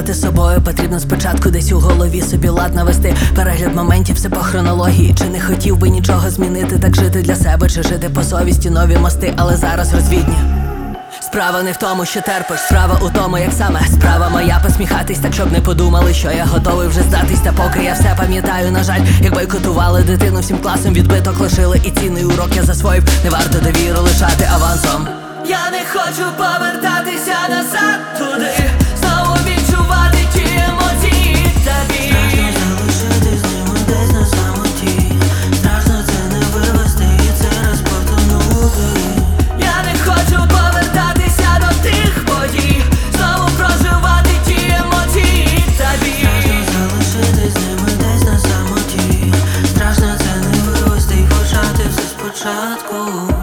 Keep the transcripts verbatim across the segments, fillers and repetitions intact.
керувати собою потрібно спочатку десь у голові собі лад навести. Перегляд моментів, все по хронології. Чи не хотів би нічого змінити, так жити для себе, чи жити по совісті, нові мости, але зараз розвідні. Справа не в тому, що терпиш, справа у тому, як саме. Справа моя посміхатись, так щоб не подумали, що я готовий вже здатись. Та поки я все пам'ятаю, на жаль, як бойкотували дитину всім класом, відбиток лишили і цінний урок я засвоїв. Не варто довіру лишати авансом. Я не хочу повертатися назад туди, знову відчувати ті емоції тобі. Страшно залишитись з ними десь на самоті. Страшно це не вивести і це розпотонути. Я не хочу повертатися до тих подій, знову проживати ті емоції тобі. Страшно залишитись з ними десь на самоті. Страшно це не вивести і почати все спочатку.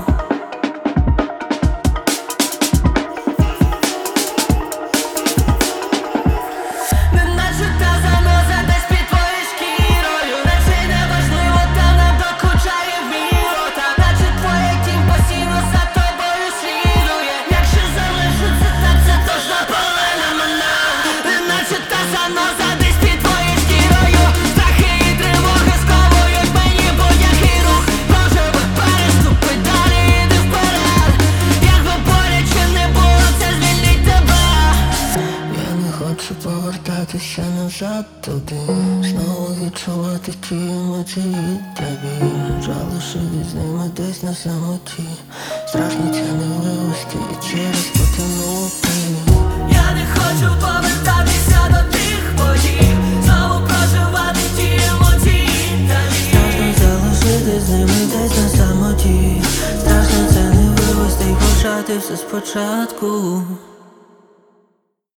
Хочу повертатися назад туди, знову відчувати ті емоції тобі. Залишитись з ними десь на самоті. Страшно це не вивести і через потонути. Я не хочу повертатися до тих подій, знову проживати ті емоції тобі. Страшно залишитись з ними десь на самоті. Страшно це не вивести і почати все спочатку.